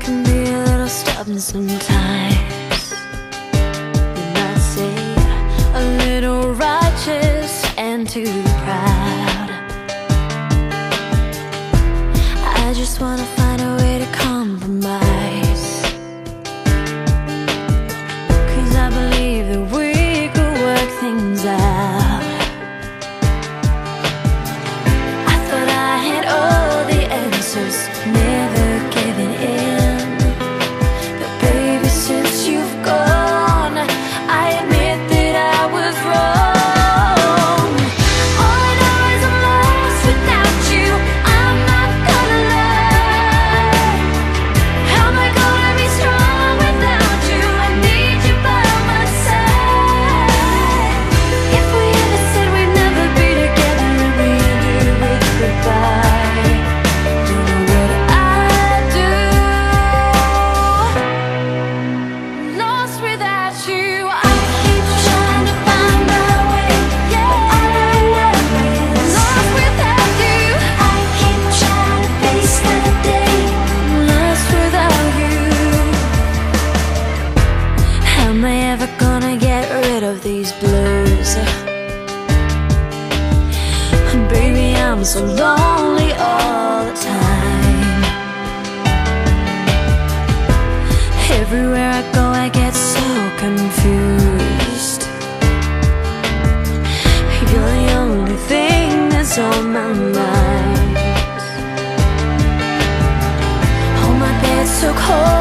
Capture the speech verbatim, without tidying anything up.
can be a little stubborn sometimes. You might say a little righteous and too proud. I just wanna find a way to compromise, 'cause I believe that we could work things out. I thought I had all the answers, never giving in. But baby, since you've gone, I admit that I was wrong. All I know is I'm lost without you. I'm not gonna lie. How am I gonna be strong without you? I need you by my side. If we ever said we'd never be together and we ended with goodbye, don't know what I'd do. Lost without you. I keep trying to find my way, yeah. All I know is lost without you. I keep trying to face the day, lost without you. Am I ever gonna get rid of these blues? Baby, I'm so lonely all the time. Everywhere I go, I get so confused. You're the only thing that's on my mind. Oh, my bed's so cold.